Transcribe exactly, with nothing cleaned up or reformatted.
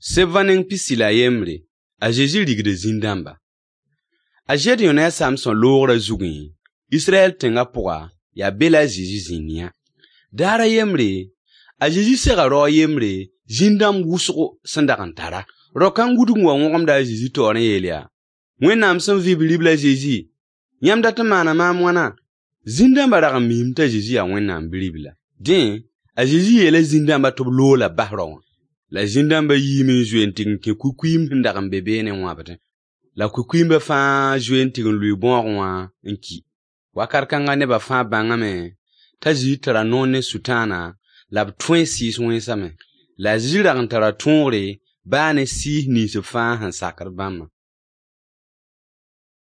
Sevaning pisila yemre, a Jésus rigde zindamba. A jet yona Samson logra zugin, Israël tenga poa, ya bela Jésus zinia. Dara yemre, a Jésus sera ro yemre, zindam wusro sandakantara. Rokan gudung wa ngom da Jésus tore yelia. When nam son vibilibla Jésus, yam data mana mamwana, zindamba raga mimta Jésus a when nam bilibla. Den, a Jésus yele zindamba to lola bahron. La zindamba yi min juenting ke kukwim ndakam bebe ne wabate. La kukwimba fa juenting lui bon wa nki. Wakar kanga ne ba fa bangame. Ta jitara nonne sutana. La twen sis wensame. La jira antara tonre ba ne si ni se fa han sakar bama.